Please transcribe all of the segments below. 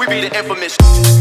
We be the infamous.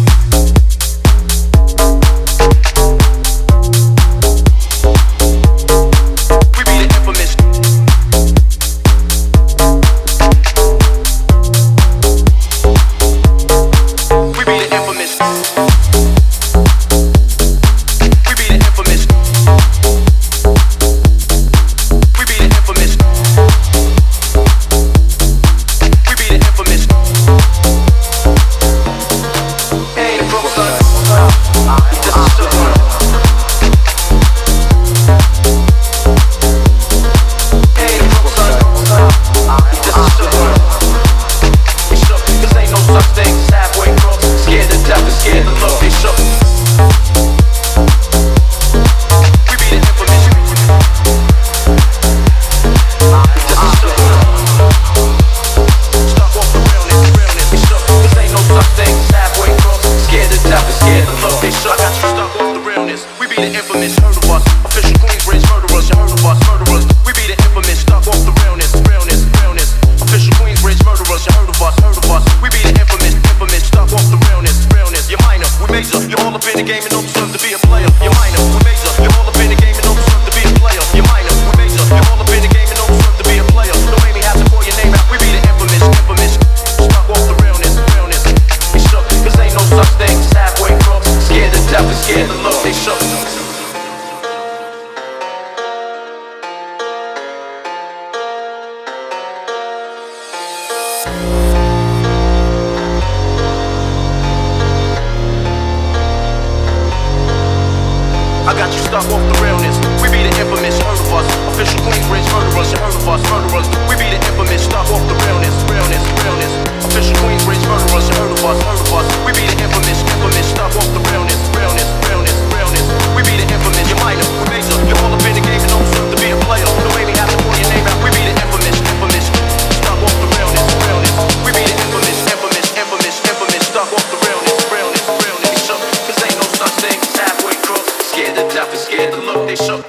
I got you stuck off the realness. We be the infamous, heard of us. Official Queensbridge murderers, you heard of us, murderers. We be the infamous, stuck off the realness, realness, realness. Official Queensbridge murderers, you heard of us, heard of us. We be the infamous, infamous, stuck off the realness, realness, realness, realness. We be the infamous, you're minor, we're major. You're all up in the game and don't serve to be a player. Don't make me have to call your name out. We be the infamous, infamous, stuck off the realness, realness. We be the infamous, infamous, infamous, infamous, stuck off the realness, realness, realness. Shook, cause ain't no such thing as halfway crooks. Scared to death and scared to look, they shook.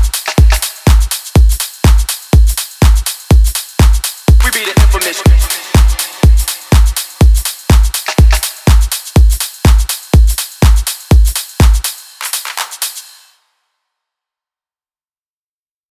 We be the infamous.